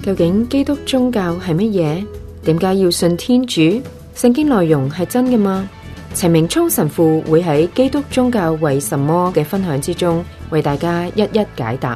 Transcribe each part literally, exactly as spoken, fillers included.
究竟基督宗教係乜嘢？點解要信天主？聖經內容係真嘅嗎？陳明聰神父會喺基督宗教為什麼嘅分享之中，為大家一一解答。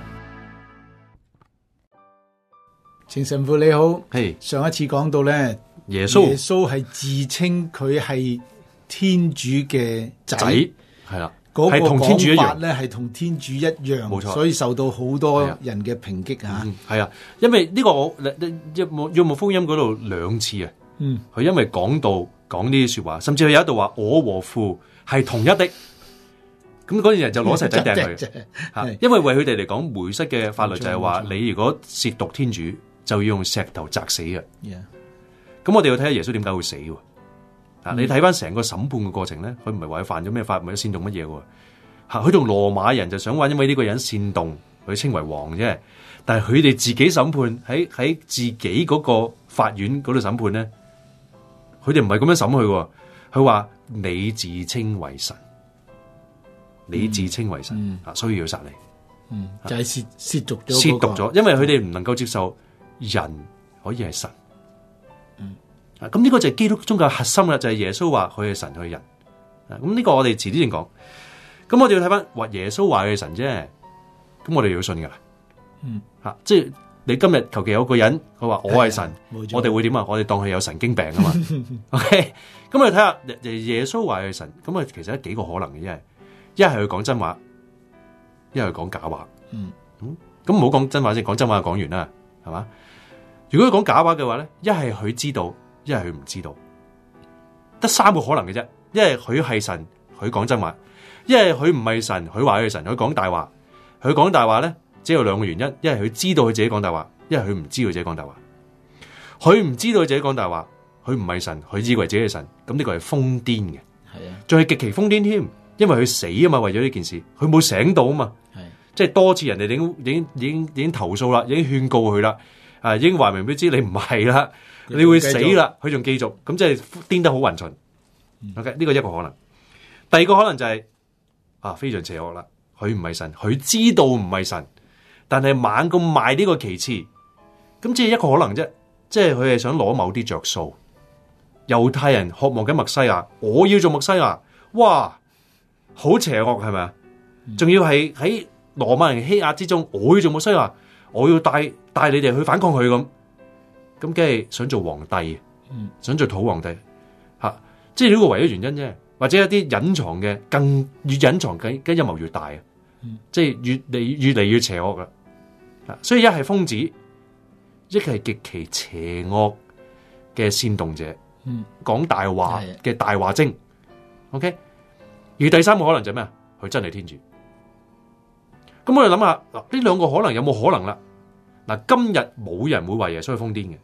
程神父你好， 係、hey, 上一次講到咧， 耶穌耶穌係自稱佢係天主嘅仔， 係啦， 嗰個同天主一樣咧，係同天主一樣， 冇錯， 所以受到好多人嘅抨擊吓。 係啊、嗯，因為呢個我約莫約莫福音嗰度兩次啊，嗯，佢因為講到講呢啲說話，甚至佢有一度話我和父係同一的，咁嗰啲人就攞石仔掟佢吓，因為為佢哋嚟講，梅瑟嘅法律就係話，你如果褻瀆天主，就要用石頭砸死嘅。咁、yeah. 我哋要睇下耶穌點解會死喎。啊、嗯！你睇翻成個審判嘅過程咧，佢唔係話佢犯咗咩法，唔係煽動乜嘢喎。嚇，佢同羅馬人就想話，因為呢個人煽動佢稱為王啫。但係佢哋自己審判喺喺自己嗰個法院嗰度審判咧，佢哋唔係咁樣審佢喎。佢話你自稱為神，你自稱為神，啊、嗯，所以要殺你。 嗯，就係褻褻瀆咗， 褻瀆咗，因為佢哋唔能夠接受人可以係神。咁呢個就係基督宗教核心啦，就係、是、耶穌話佢係神，佢係人。咁呢個我哋遲啲先講。咁我哋要睇翻話耶穌話佢係神啫，咁我哋要信噶啦。嗯，吓，即係你今日求其有個人佢話我係神，我哋會點啊？我哋當佢有神經病啊嘛。OK，咁我哋睇下耶穌話佢係神，咁啊其實有幾個可能嘅，一係一係佢講真話，一係佢講假話。嗯，咁唔好講真話先，講真話就講完啦，係嘛？如果佢講假話嘅話咧，一係佢知道。一係佢唔知道，得三個可能嘅啫。一係佢係神，佢講真話；一係佢唔係神，佢話佢係神，佢講大話。佢講大話咧，只有兩個原因：一係佢知道佢自己講大話；一係佢唔知道自己講大話。佢唔知道佢自己講大話，佢唔係神，佢以為自己係神，咁呢個係瘋癲嘅。係啊，仲係極其瘋癲添，因為佢死啊嘛，為咗呢件事，佢冇醒到啊嘛。係，即係多次人哋已經已經已經已經投訴啦，已經勸告佢啦，啊，已經話明俾知你唔係啦。你會死啦，佢仲繼續，咁即係癲得好勻循。OK， 呢個一個可能。第二個可能就係、是、啊，非常邪惡啦。佢唔係神，佢知道唔係神，但係猛咁賣呢個旗幟，咁即係一個可能啫。即係佢係想攞某啲着數。猶太人渴望緊默西亞，我要做默西亞，哇，好邪惡係咪啊？仲、嗯、要係喺羅馬人欺壓之中，我要做默西亞，我要帶帶你哋去反抗佢咁。咁梗係想做皇帝，嗯、想做土皇帝，吓、啊，即係呢個唯一原因啫。或者一啲隱藏嘅，更越隱藏嘅，嘅陰謀越大啊！嗯、即係越嚟越嚟越邪惡噶、啊。所以一係瘋子，一係極其邪惡嘅煽動者，講、嗯、大話嘅大話精。OK，而第三個可能就係咩啊？佢真係天主。咁我哋諗下，嗱，呢兩個可能有冇可能啦？嗱，今日冇人會話耶穌係瘋癲嘅。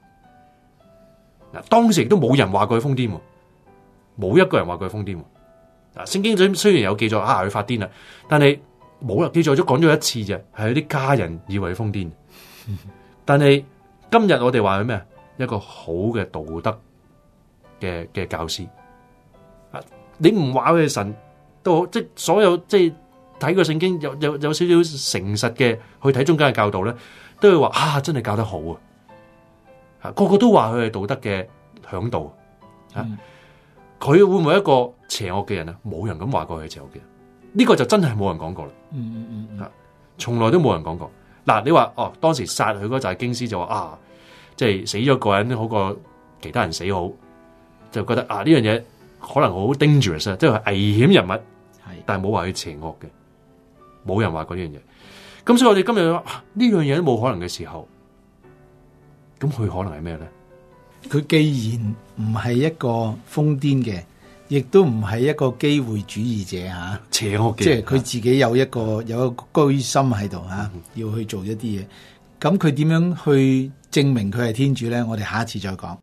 嗱，當時亦都冇人話過佢瘋癲，冇一個人話佢係瘋癲。嗱，聖經雖然有記載啊，佢發癲啦，但係冇啦，記載咗講咗一次啫，係有啲家人以為佢瘋癲。但係今日我哋話佢咩啊？一個好嘅道德嘅嘅教師。啊，你唔話佢係神都好，即係所有即係睇個聖經有有有少少誠實嘅去睇中間嘅教導咧，都會話啊，真係教得好啊！啊，個個都話佢係道德嘅嚮導啊！佢、嗯、會唔會一個邪惡嘅人啊？冇人咁話過佢係邪惡嘅人，呢、這個就真係冇人講過啦。嗯嗯嗯，啊，從來都冇人講過。嗱、啊，你話哦，當時殺佢嗰紮經師就話啊，即係死咗個人好過其他人死好，就覺得啊呢樣嘢可能好 dangerous 啊，即係危險人物。係，但係冇話佢邪惡嘅，冇人話過呢樣嘢。咁所以我哋今日話呢樣嘢都冇可能嘅時候。咁佢可能係咩咧？ 佢既然唔係一個瘋癲嘅，亦都唔係一個機會主義者吓， 邪惡嘅， 即係佢自己有一個有一個居心喺度吓，要去做一啲嘢。咁佢點樣去證明佢係天主咧？我哋下一次再講。